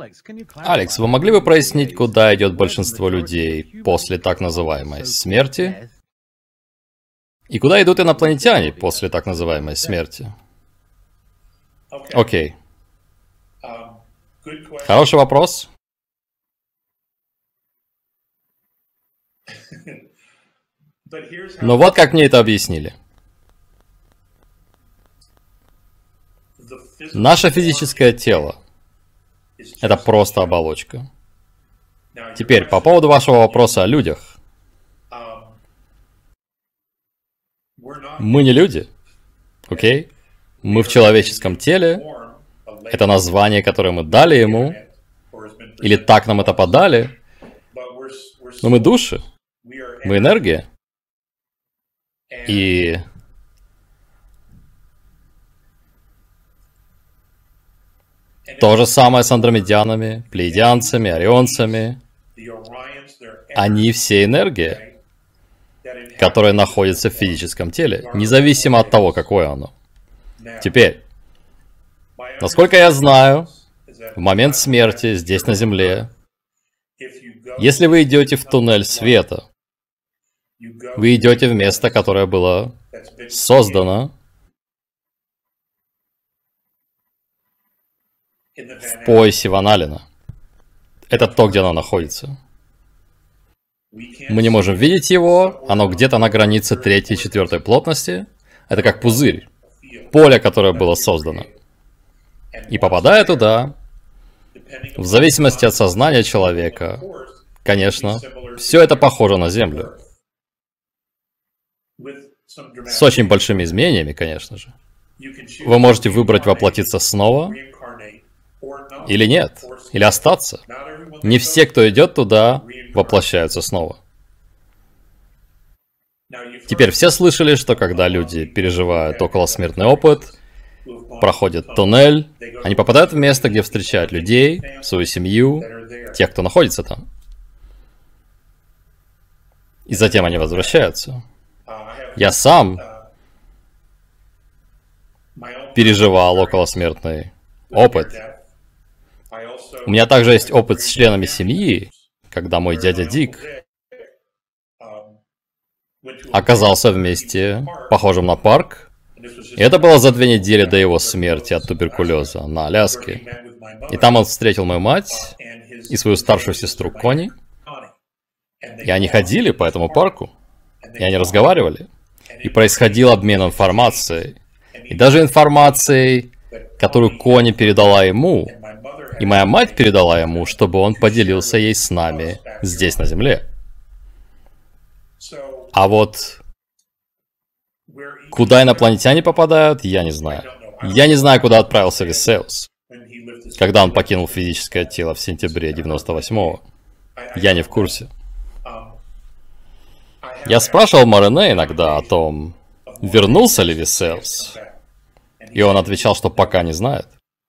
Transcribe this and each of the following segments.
Алекс, вы могли бы прояснить, куда идет большинство людей после так называемой смерти? И куда идут инопланетяне после так называемой смерти? Окей. Хороший вопрос. Но вот как мне это объяснили. Наше физическое тело — это просто оболочка. Теперь, по поводу вашего вопроса о людях. Мы не люди, окей? Мы в человеческом теле. Это название, которое мы дали ему. Или так нам это подали. Но мы души. Мы энергия. И то же самое с андромедянами, плеядианцами, орионцами. Они все энергия, которая находится в физическом теле, независимо от того, какое оно. Теперь, насколько я знаю, в момент смерти здесь на Земле, если вы идете в туннель света, вы идете в место, которое было создано в поясе Ван Аллена. Это то, где оно находится. Мы не можем видеть его, оно где-то на границе 3-й и 4-й плотности. Это как пузырь, поле, которое было создано. И попадая туда, в зависимости от сознания человека, конечно, все это похоже на Землю. С очень большими изменениями, конечно же. Вы можете выбрать воплотиться снова, или нет, или остаться. Не все, кто идет туда, воплощаются снова. Теперь все слышали, что когда люди переживают околосмертный опыт, проходят туннель, они попадают в место, где встречают людей, свою семью, тех, кто находится там. И затем они возвращаются. Я сам переживал околосмертный опыт. У меня также есть опыт с членами семьи, когда мой дядя Дик оказался в месте, похожем на парк. И это было за 2 недели до его смерти от туберкулеза на Аляске. И там он встретил мою мать и свою старшую сестру Кони. И они ходили по этому парку. И они разговаривали. И происходил обмен информацией. И даже информацией, которую Кони передала ему, и моя мать передала ему, чтобы он поделился ей с нами здесь, на Земле. А вот куда инопланетяне попадают, я не знаю. Я не знаю, куда отправился Висеус, когда он покинул физическое тело в сентябре 98-го. Я не в курсе. Я спрашивал Марене иногда о том, вернулся ли Висеус. И он отвечал, что пока не знает.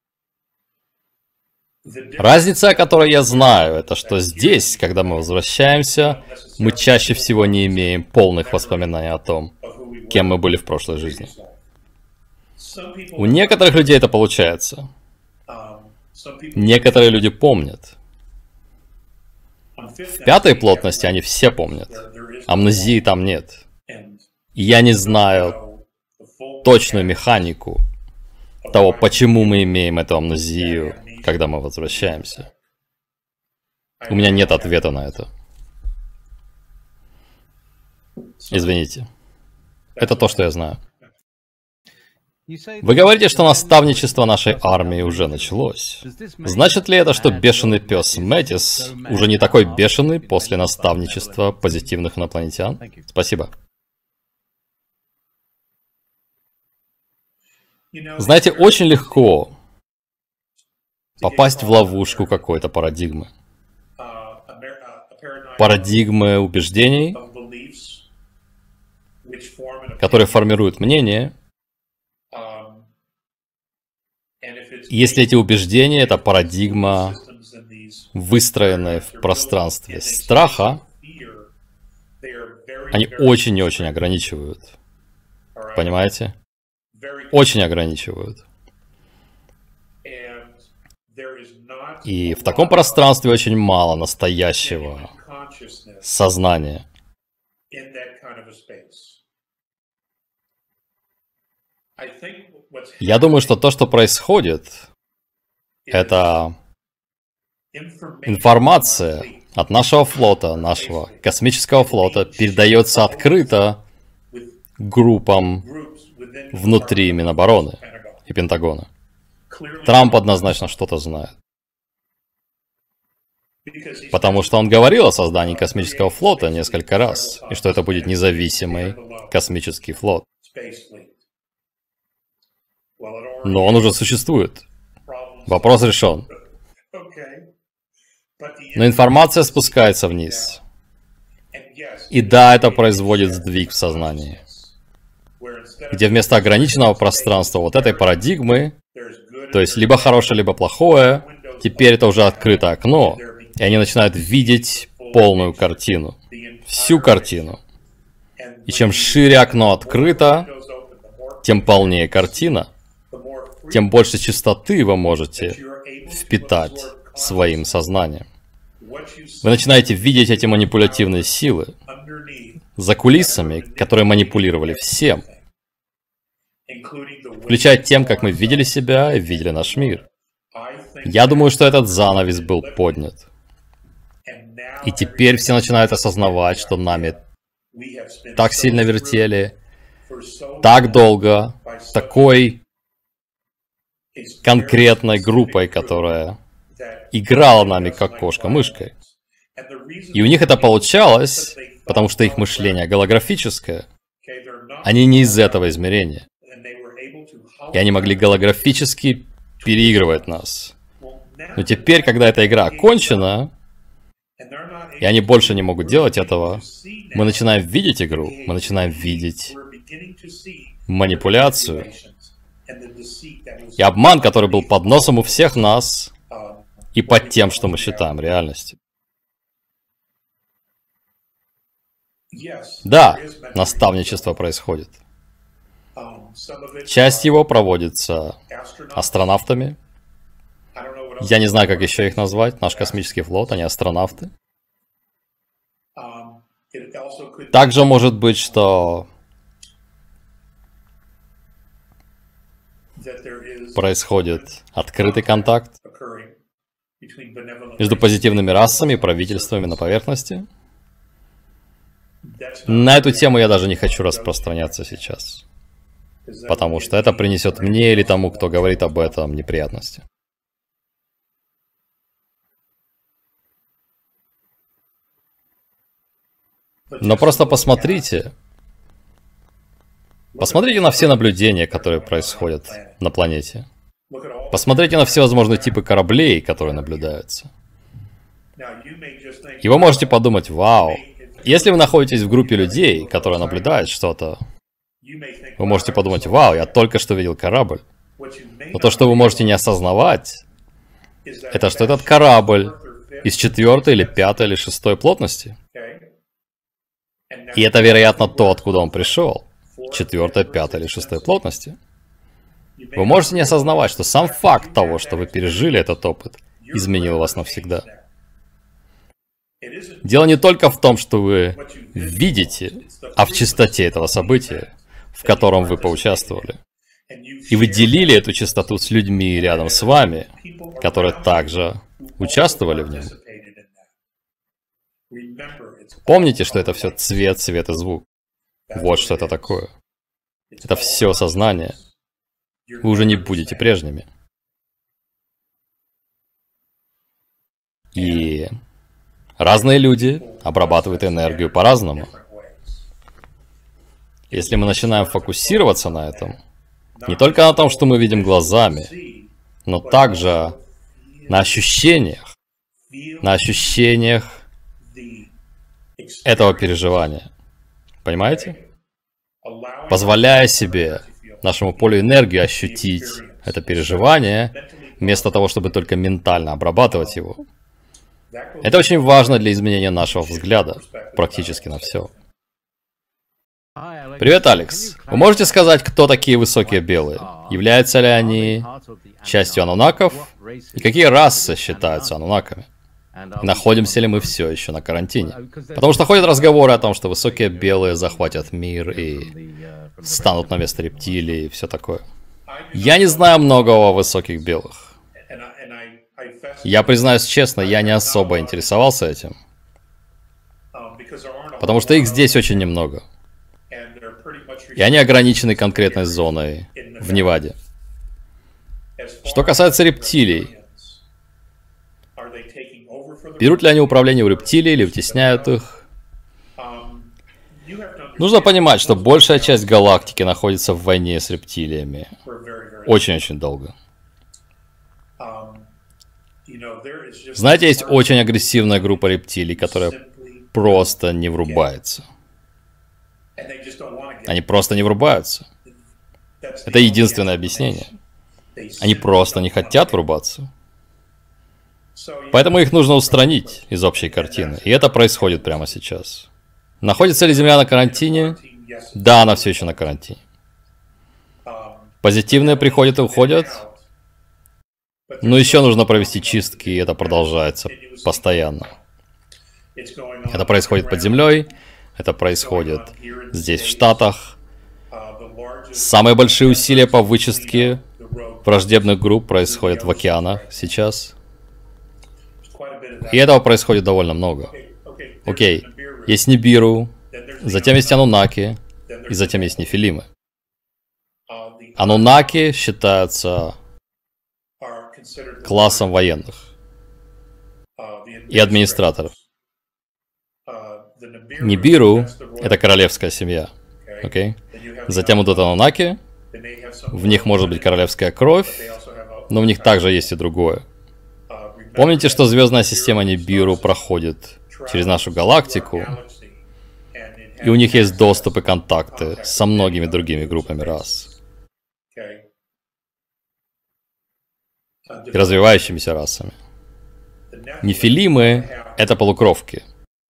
Разница, о которой я знаю, это что здесь, когда мы возвращаемся, мы чаще всего не имеем полных воспоминаний о том, кем мы были в прошлой жизни. У некоторых людей это получается. Некоторые люди помнят. В 5-й плотности они все помнят. Амнезии там нет. И я не знаю точную механику того, почему мы имеем эту амнезию, когда мы возвращаемся. У меня нет ответа на это. Извините. Это то, что я знаю. Вы говорите, что наставничество нашей армии уже началось. Значит ли это, что бешеный пес Мэтис уже не такой бешеный после наставничества позитивных инопланетян? Спасибо. Знаете, очень легко попасть в ловушку какой-то парадигмы. Парадигмы убеждений, которые формируют мнение. Если эти убеждения — это парадигма, выстроенная в пространстве страха, они очень и очень ограничивают. Понимаете? Очень ограничивают. И в таком пространстве очень мало настоящего сознания. Я думаю, что то, что происходит, это информация от нашего флота, нашего космического флота, передается открыто группам внутри Минобороны и Пентагона. Трамп однозначно что-то знает. Потому что он говорил о создании космического флота несколько раз, и что это будет независимый космический флот. Но он уже существует. Вопрос решен. Но информация спускается вниз. И да, это производит сдвиг в сознании. Где вместо ограниченного пространства вот этой парадигмы, то есть либо хорошее, либо плохое, теперь это уже открытое окно, и они начинают видеть полную картину. Всю картину. И чем шире окно открыто, тем полнее картина, тем больше чистоты вы можете впитать своим сознанием. Вы начинаете видеть эти манипулятивные силы за кулисами, которые манипулировали всем, включая тем, как мы видели себя и видели наш мир. Я думаю, что этот занавес был поднят. И теперь все начинают осознавать, что нами так сильно вертели, так долго, такой конкретной группой, которая играла нами как кошка-мышкой. И у них это получалось, потому что их мышление голографическое. Они не из этого измерения. И они могли голографически переигрывать нас. Но теперь, когда эта игра окончена, и они больше не могут делать этого, мы начинаем видеть игру, мы начинаем видеть манипуляцию и обман, который был под носом у всех нас и под тем, что мы считаем реальностью. Да, наставничество происходит. Часть его проводится астронавтами. Я не знаю, как еще их назвать. Наш космический флот, они астронавты. Также может быть, что происходит открытый контакт между позитивными расами и правительствами на поверхности. На эту тему я даже не хочу распространяться сейчас. Потому что это принесет мне или тому, кто говорит об этом, неприятности. Но просто посмотрите. Посмотрите на все наблюдения, которые происходят на планете. Посмотрите на все возможные типы кораблей, которые наблюдаются. И вы можете подумать, вау. Если вы находитесь в группе людей, которые наблюдают что-то, вы можете подумать, вау, я только что видел корабль. Но то, что вы можете не осознавать, это что этот корабль из 4-й или 5-й или 6-й плотности. И это, вероятно, то, откуда он пришел. 4-й, 5-й или 6-й плотности. Вы можете не осознавать, что сам факт того, что вы пережили этот опыт, изменил вас навсегда. Дело не только в том, что вы видите, а в чистоте этого события, в котором вы поучаствовали. И вы делили эту чистоту с людьми рядом с вами, которые также участвовали в нем. Помните, что это все цвет, свет и звук. Вот что это такое. Это все сознание. Вы уже не будете прежними. И разные люди обрабатывают энергию по-разному. Если мы начинаем фокусироваться на этом, не только на том, что мы видим глазами, но также на ощущениях этого переживания. Понимаете? Позволяя себе, нашему полю энергии ощутить это переживание, вместо того, чтобы только ментально обрабатывать его. Это очень важно для изменения нашего взгляда практически на все. Привет, Алекс. Вы можете сказать, кто такие высокие белые? Являются ли они частью анунаков? И какие расы считаются анунаками? И находимся ли мы все еще на карантине? Потому что ходят разговоры о том, что высокие белые захватят мир и станут на место рептилий и все такое. Я не знаю многого о высоких белых. Я признаюсь честно, я не особо интересовался этим. Потому что их здесь очень немного. И они ограничены конкретной зоной в Неваде. Что касается рептилий, берут ли они управление у рептилий или вытесняют их? Нужно понимать, что большая часть галактики находится в войне с рептилиями. Очень-очень долго. Знаете, есть очень агрессивная группа рептилий, которая просто не врубается. Они просто не врубаются. Это единственное объяснение. Они просто не хотят врубаться. Поэтому их нужно устранить из общей картины. И это происходит прямо сейчас. Находится ли Земля на карантине? Да, она все еще на карантине. Позитивные приходят и уходят. Но еще нужно провести чистки, и это продолжается постоянно. Это происходит под землей, это происходит здесь, в Штатах. Самые большие усилия по вычистке враждебных групп происходят в океанах сейчас. И этого происходит довольно много. Окей, есть Нибиру, затем есть Анунаки, и затем есть Нефилимы. Анунаки считаются классом военных и администраторов. Нибиру — это королевская семья. Окей? Затем идут Анунаки, в них может быть королевская кровь, но в них также есть и другое. Помните, что звездная система Нибиру проходит через нашу галактику, и у них есть доступ и контакты со многими другими группами рас. И развивающимися расами. Нефилимы — это полукровки.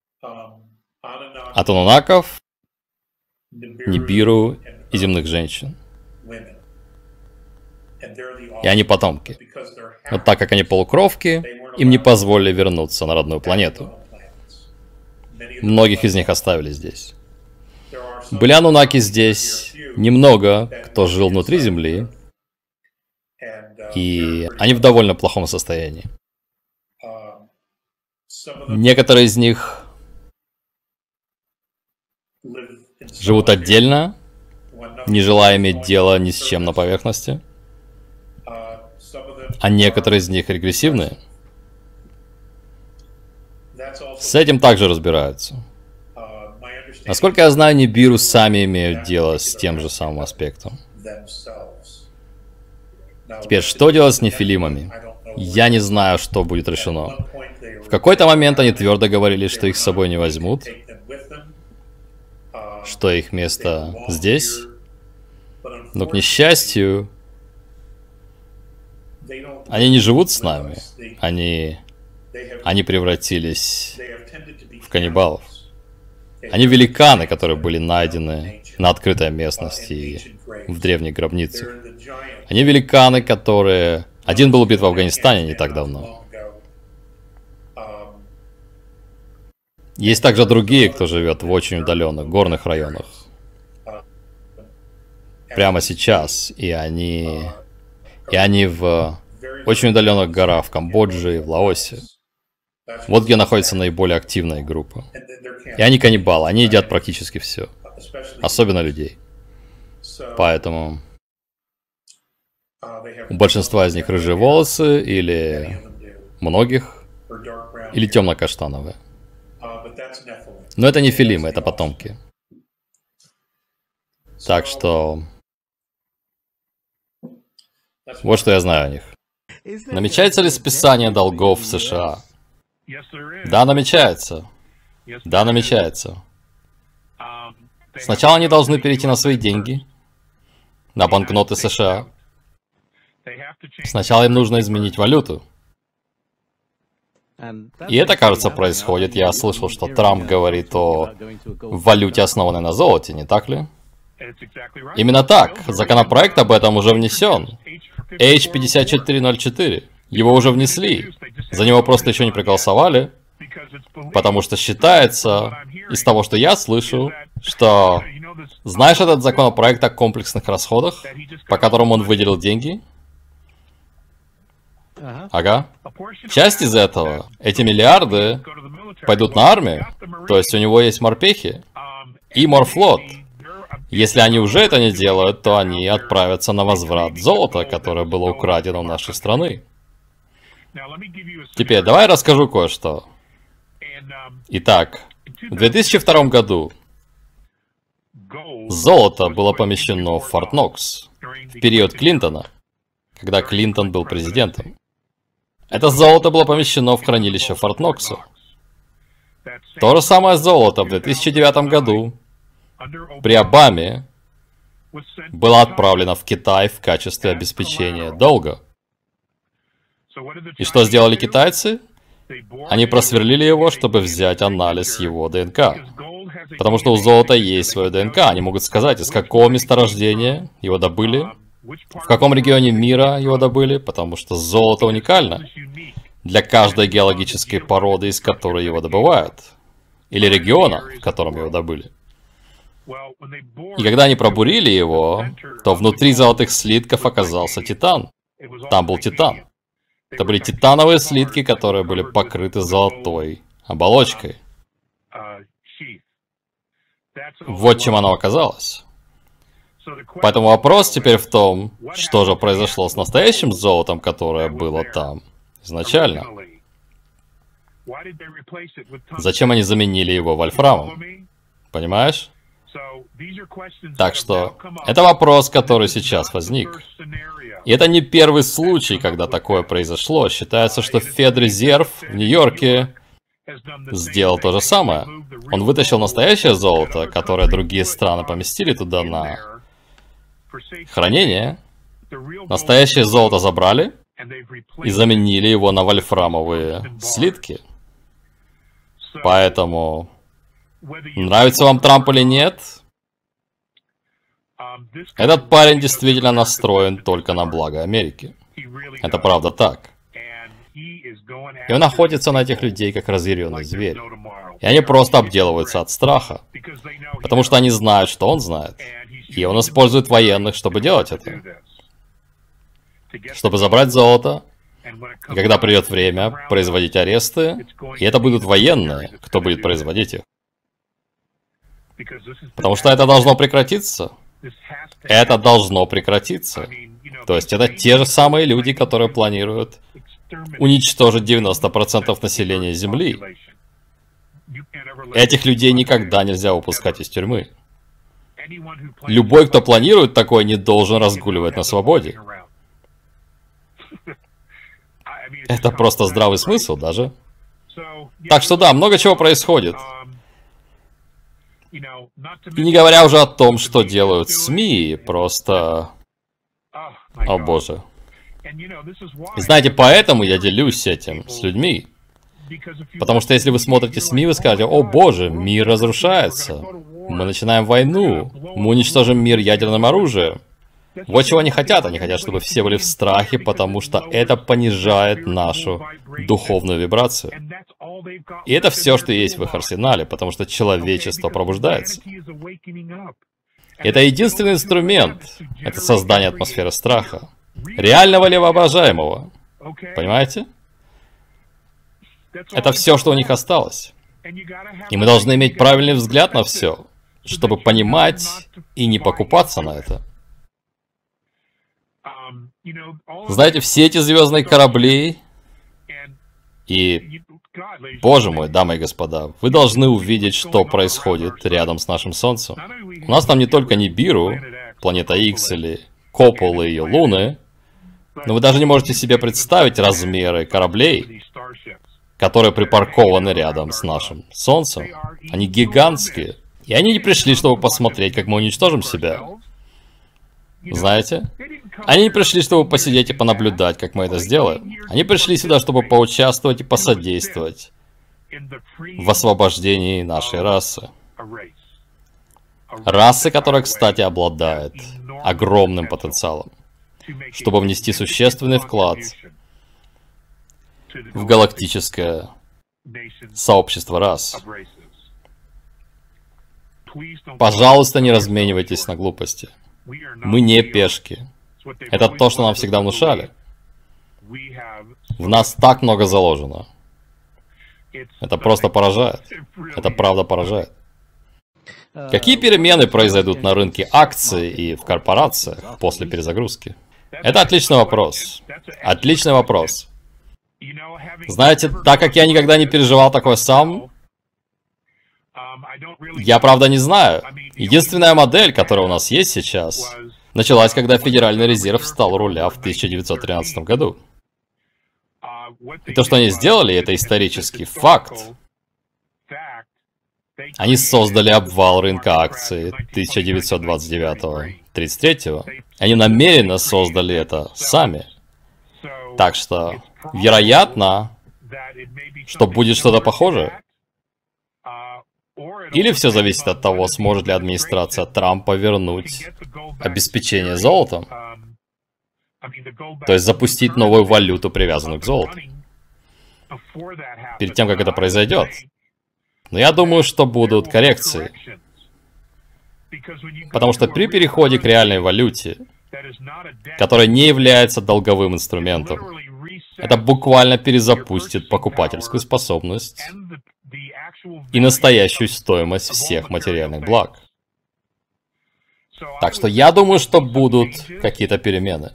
От анунаков, Нибиру и земных женщин. И они потомки. Но так как они полукровки, им не позволили вернуться на родную планету. Многих из них оставили здесь. Были анунаки здесь немного, кто жил внутри Земли, и они в довольно плохом состоянии. Некоторые из них живут отдельно, не желая иметь дело ни с чем на поверхности. А некоторые из них регрессивные. С этим также разбираются. Насколько я знаю, Нибиру сами имеют дело с тем же самым аспектом. Теперь, что делать с нефилимами? Я не знаю, что будет решено. В какой-то момент они твердо говорили, что их с собой не возьмут, что их место здесь. Но, к несчастью, они не живут с нами. Они превратились в каннибалов. Они великаны, которые были найдены на открытой местности и в древних гробницах. Они великаны, которые... Один был убит в Афганистане не так давно. Есть также другие, кто живет в очень удаленных горных районах. Прямо сейчас. И они в очень удаленных горах в Камбодже и в Лаосе. Вот где находится наиболее активная группа. И они каннибалы, они едят практически все. Особенно людей. Поэтому у большинства из них рыжие волосы, или многих, или темно-каштановые. Но это не филимы, это потомки. Так что... Вот что я знаю о них. Намечается ли списание долгов в США? Да, намечается. Да, намечается. Сначала они должны перейти на свои деньги, на банкноты США. Сначала им нужно изменить валюту. И это, кажется, происходит. Я слышал, что Трамп говорит о валюте, основанной на золоте, не так ли? Именно так. Законопроект об этом уже внесен. H5404. Его уже внесли. За него просто еще не проголосовали. Потому что считается, из того, что я слышу, что... Знаешь этот законопроект о комплексных расходах, по которому он выделил деньги? Ага. Часть из этого, эти миллиарды, пойдут на армию. То есть у него есть морпехи и морфлот. Если они уже это не делают, то они отправятся на возврат золота, которое было украдено у нашей страны. Теперь давай я расскажу кое-что. Итак, в 2002 году золото было помещено в Форт Нокс в период Клинтона, когда Клинтон был президентом. Это золото было помещено в хранилище Форт Нокса. То же самое золото в 2009 году при Обаме было отправлено в Китай в качестве обеспечения долга. И что сделали китайцы? Они просверлили его, чтобы взять анализ его ДНК. Потому что у золота есть свое ДНК. Они могут сказать, из какого месторождения его добыли, в каком регионе мира его добыли, потому что золото уникально для каждой геологической породы, из которой его добывают, или региона, в котором его добыли. И когда они пробурили его, то внутри золотых слитков оказался титан. Там был титан. Это были титановые слитки, которые были покрыты золотой оболочкой. Вот чем оно оказалось. Поэтому вопрос теперь в том, что же произошло с настоящим золотом, которое было там изначально. Зачем они заменили его вольфрамом? Понимаешь? Так что, это вопрос, который сейчас возник. И это не первый случай, когда такое произошло. Считается, что Федрезерв в Нью-Йорке сделал то же самое. Он вытащил настоящее золото, которое другие страны поместили туда на хранение. Настоящее золото забрали и заменили его на вольфрамовые слитки. Поэтому, нравится вам Трамп или нет, этот парень действительно настроен только на благо Америки. Это правда так. И он охотится на этих людей, как разъяренный зверь. И они просто обделываются от страха. Потому что они знают, что он знает. И он использует военных, чтобы делать это. Чтобы забрать золото. И когда придет время производить аресты, и это будут военные, кто будет производить их. Потому что это должно прекратиться. Это должно прекратиться. То есть это те же самые люди, которые планируют уничтожить 90% населения Земли. Этих людей никогда нельзя выпускать из тюрьмы. Любой, кто планирует такое, не должен разгуливать на свободе. Это просто здравый смысл даже. Так что да, много чего происходит. И не говоря уже о том, что делают СМИ, просто... О боже. И знаете, поэтому я делюсь этим с людьми. Потому что если вы смотрите СМИ, вы скажете: о боже, мир разрушается. Мы начинаем войну. Мы уничтожим мир ядерным оружием. Вот чего они хотят. Они хотят, чтобы все были в страхе, потому что это понижает нашу духовную вибрацию. И это все, что есть в их арсенале, потому что человечество пробуждается. Это единственный инструмент. Это создание атмосферы страха. Реального ли воображаемого? Понимаете? Это все, что у них осталось. И мы должны иметь правильный взгляд на все, чтобы понимать и не покупаться на это. Знаете, все эти звездные корабли и... Боже мой, дамы и господа, вы должны увидеть, что происходит рядом с нашим Солнцем. У нас там не только Нибиру, планета Икс или Копол и ее луны, но вы даже не можете себе представить размеры кораблей, которые припаркованы рядом с нашим Солнцем. Они гигантские. И они не пришли, чтобы посмотреть, как мы уничтожим себя. Знаете? Они не пришли, чтобы посидеть и понаблюдать, как мы это сделаем. Они пришли сюда, чтобы поучаствовать и посодействовать в освобождении нашей расы. Расы, которая, кстати, обладает огромным потенциалом, чтобы внести существенный вклад в галактическое сообщество рас. Пожалуйста, не разменивайтесь на глупости. Мы не пешки. Это то, что нам всегда внушали. В нас так много заложено. Это просто поражает. Это правда поражает. Какие перемены произойдут на рынке акций и в корпорациях после перезагрузки? Это отличный вопрос. Отличный вопрос. Знаете, так как я никогда не переживал такое сам, я правда не знаю. Единственная модель, которая у нас есть сейчас, началась, когда Федеральный резерв встал у руля в 1913 году. И то, что они сделали, это исторический факт. Они создали обвал рынка акций 1929-33. Они намеренно создали это сами. Так что, вероятно, что будет что-то похожее. Или все зависит от того, сможет ли администрация Трампа вернуть обеспечение золотом. То есть запустить новую валюту, привязанную к золоту. Перед тем, как это произойдет. Но я думаю, что будут коррекции. Потому что при переходе к реальной валюте, которая не является долговым инструментом, это буквально перезапустит покупательскую способность и настоящую стоимость всех материальных благ. Так что я думаю, что будут какие-то перемены.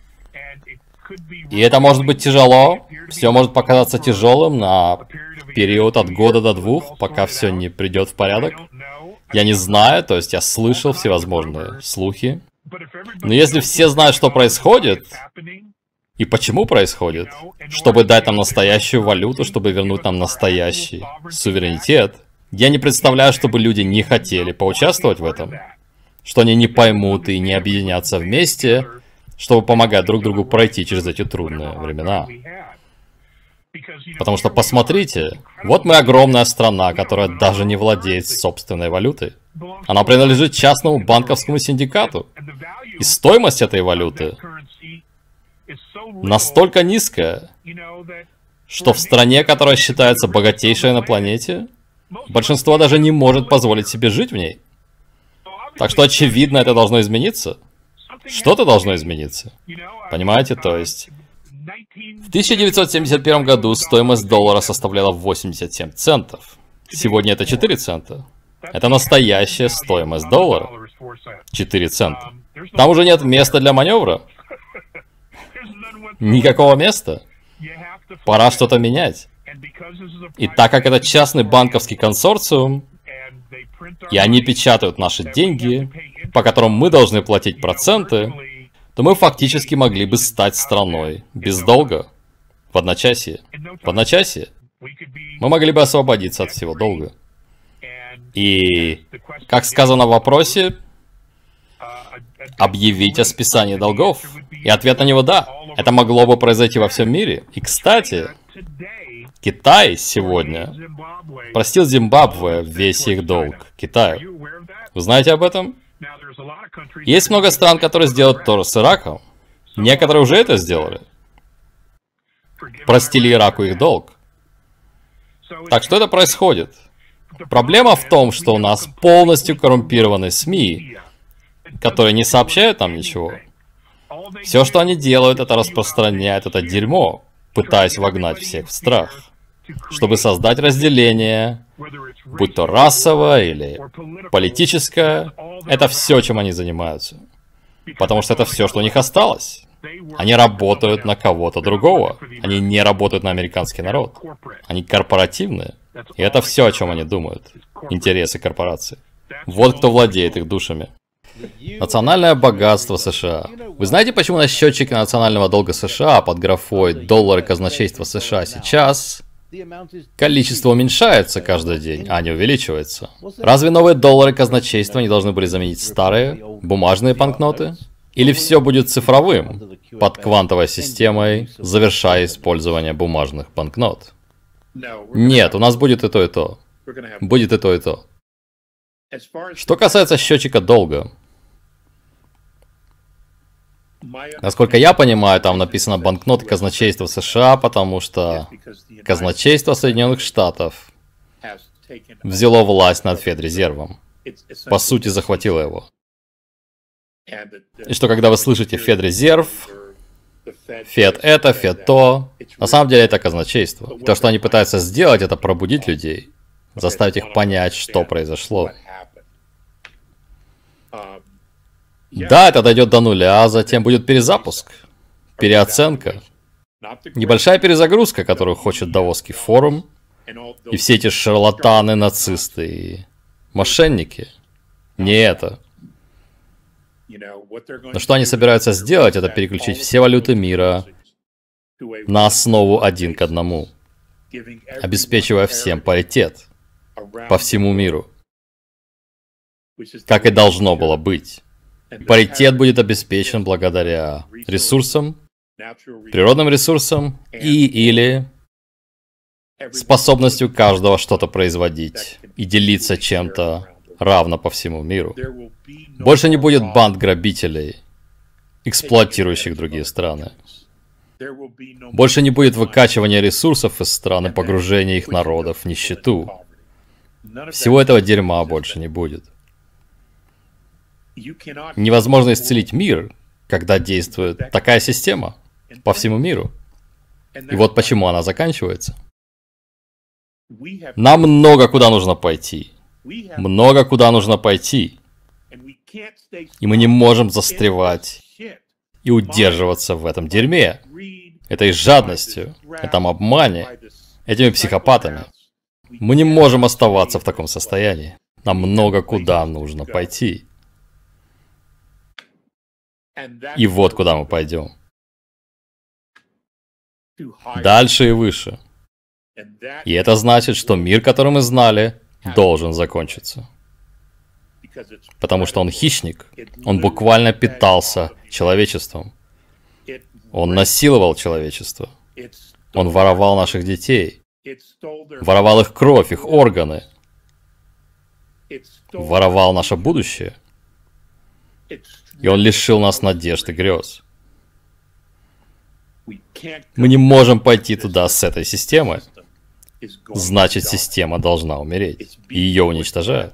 И это может быть тяжело, все может показаться тяжелым на период от года до 2, пока все не придет в порядок. Я не знаю, то есть я слышал всевозможные слухи. Но если все знают, что происходит, и почему происходит, чтобы дать нам настоящую валюту, чтобы вернуть нам настоящий суверенитет, я не представляю, чтобы люди не хотели поучаствовать в этом. Что они не поймут и не объединятся вместе, чтобы помогать друг другу пройти через эти трудные времена. Потому что посмотрите, вот мы огромная страна, которая даже не владеет собственной валютой. Она принадлежит частному банковскому синдикату. И стоимость этой валюты настолько низкая, что в стране, которая считается богатейшей на планете, большинство даже не может позволить себе жить в ней. Так что, очевидно, это должно измениться. Что-то должно измениться. Понимаете, то есть... В 1971 году стоимость доллара составляла 87 центов. Сегодня это 4 цента. Это настоящая стоимость доллара. 4 цента. Там уже нет места для маневра. Никакого места. Пора что-то менять. И так как это частный банковский консорциум, и они печатают наши деньги, по которым мы должны платить проценты, то мы фактически могли бы стать страной без долга в одночасье. В одночасье мы могли бы освободиться от всего долга. И, как сказано в вопросе, объявить о списании долгов. И ответ на него да. Это могло бы произойти во всем мире. И, кстати, Китай сегодня простил Зимбабве весь их долг Китаю. Вы знаете об этом? Есть много стран, которые сделают то же с Ираком. Некоторые уже это сделали. Простили Ираку их долг. Так что это происходит? Проблема в том, что у нас полностью коррумпированные СМИ, которые не сообщают нам ничего. Все, что они делают, это распространяют это дерьмо, пытаясь вогнать всех в страх, чтобы создать разделение, будь то расовое или политическое. Это все, чем они занимаются. Потому что это все, что у них осталось. Они работают на кого-то другого. Они не работают на американский народ. Они корпоративные. И это все, о чем они думают. Интересы корпораций. Вот кто владеет их душами. Национальное богатство США. Вы знаете, почему на счетчике национального долга США под графой «Доллары казначейства США» сейчас количество уменьшается каждый день, а не увеличивается? Разве новые доллары казначейства не должны были заменить старые, бумажные банкноты? Или все будет цифровым, под квантовой системой, завершая использование бумажных банкнот? Нет, у нас будет и то, и то. Будет и то, и то. Что касается счетчика долга, насколько я понимаю, там написано банкноты казначейства США, потому что казначейство Соединенных Штатов взяло власть над Федрезервом. По сути, захватило его. И что когда вы слышите Федрезерв, Фед это, Фед то, на самом деле это казначейство. И то, что они пытаются сделать, это пробудить людей, заставить их понять, что произошло. Да, это дойдет до нуля, а затем будет перезапуск, переоценка, небольшая перезагрузка, которую хочет Давосский форум, и все эти шарлатаны, нацисты и мошенники. Не это. Но что они собираются сделать, это переключить все валюты мира на основу 1 к 1, обеспечивая всем паритет по всему миру, как и должно было быть. Паритет будет обеспечен благодаря ресурсам, природным ресурсам или способностью каждого что-то производить и делиться чем-то равно по всему миру. Больше не будет банд грабителей, эксплуатирующих другие страны. Больше не будет выкачивания ресурсов из стран и погружения их народов в нищету. Всего этого дерьма больше не будет. Невозможно исцелить мир, когда действует такая система по всему миру. И вот почему она заканчивается. Нам много куда нужно пойти. Много куда нужно пойти. И мы не можем застревать и удерживаться в этом дерьме, этой жадностью, этом обмане, этими психопатами. Мы не можем оставаться в таком состоянии. Нам много куда нужно пойти. И вот куда мы пойдем. Дальше и выше. И это значит, что мир, который мы знали, должен закончиться. Потому что он хищник. Он буквально питался человечеством. Он насиловал человечество. Он воровал наших детей. Воровал их кровь, их органы. Воровал наше будущее. И он лишил нас надежд и грез. Мы не можем пойти туда с этой системой. Значит, система должна умереть. И ее уничтожают.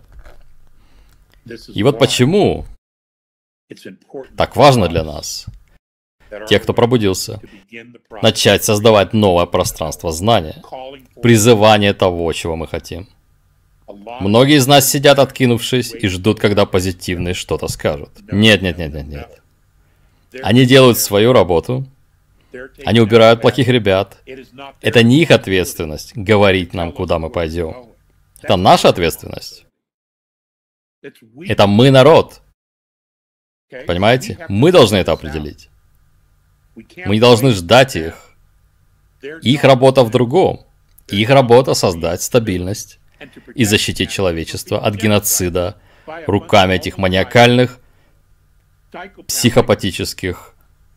И вот почему так важно для нас, тех, кто пробудился, начать создавать новое пространство знания, призывание того, чего мы хотим. Многие из нас сидят, откинувшись, и ждут, когда позитивные что-то скажут. Нет, нет, нет, нет, нет. Они делают свою работу, они убирают плохих ребят. Это не их ответственность говорить нам, куда мы пойдем. Это наша ответственность. Это мы народ. Понимаете? Мы должны это определить. Мы не должны ждать их. Их работа в другом. Их работа создать стабильность и защитить человечество от геноцида руками этих маниакальных, психопатических,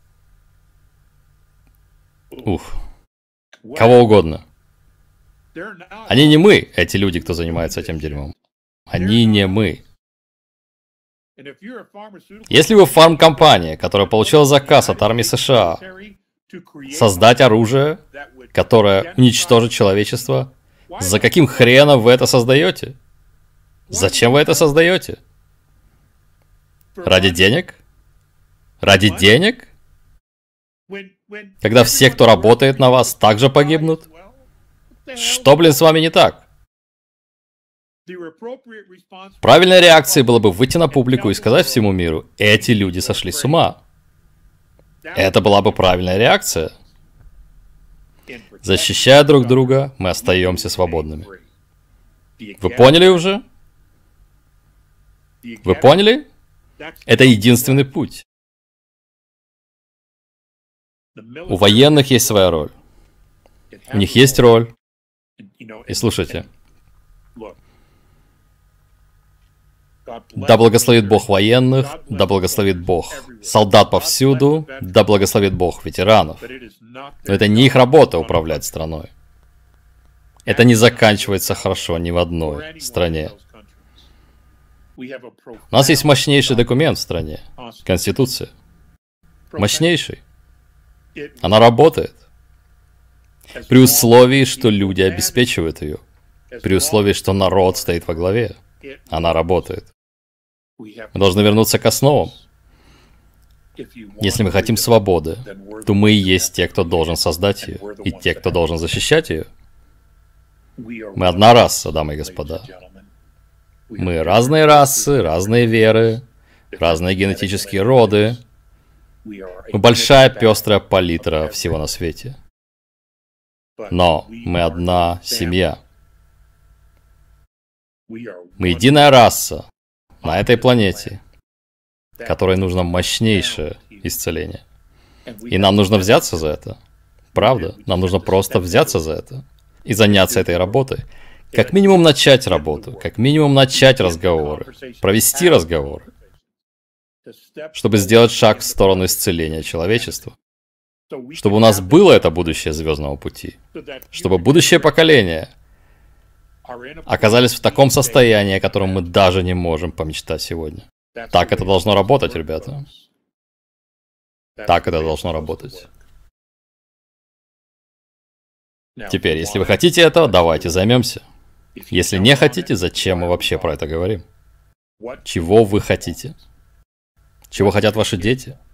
кого угодно. Они не мы, эти люди, кто занимается этим дерьмом. Они не мы. Если вы фармкомпания, которая получила заказ от армии США создать оружие, которое уничтожит человечество, за каким хреном вы это создаете? Зачем вы это создаете? Ради денег? Ради денег? Когда все, кто работает на вас, также погибнут? Что, блин, с вами не так? Правильной реакцией было бы выйти на публику и сказать всему миру: эти люди сошли с ума. Это была бы правильная реакция. Защищая друг друга, мы остаемся свободными. Вы поняли уже? Вы поняли? Это единственный путь. У военных есть своя роль. У них есть роль. И слушайте. Да благословит Бог военных, да благословит Бог солдат повсюду, да благословит Бог ветеранов. Но это не их работа управлять страной. Это не заканчивается хорошо ни в одной стране. У нас есть мощнейший документ в стране. Конституция. Мощнейший. Она работает. При условии, что люди обеспечивают ее. При условии, что народ стоит во главе. Она работает. Мы должны вернуться к основам. Если мы хотим свободы, то мы и есть те, кто должен создать ее, и те, кто должен защищать ее. Мы одна раса, дамы и господа. Мы разные расы, разные веры, разные генетические роды. Мы большая пестрая палитра всего на свете. Но мы одна семья. Мы единая раса на этой планете, которой нужно мощнейшее исцеление. И нам нужно взяться за это. Правда, нам нужно просто взяться за это и заняться этой работой. Как минимум начать работу, как минимум начать разговоры, провести разговоры, чтобы сделать шаг в сторону исцеления человечества. Чтобы у нас было это будущее звездного пути. Чтобы будущее поколение оказались в таком состоянии, о котором мы даже не можем помечтать сегодня. Так это должно работать, ребята. Так это должно работать. Теперь, если вы хотите этого, давайте займемся. Если не хотите, зачем мы вообще про это говорим? Чего вы хотите? Чего хотят ваши дети?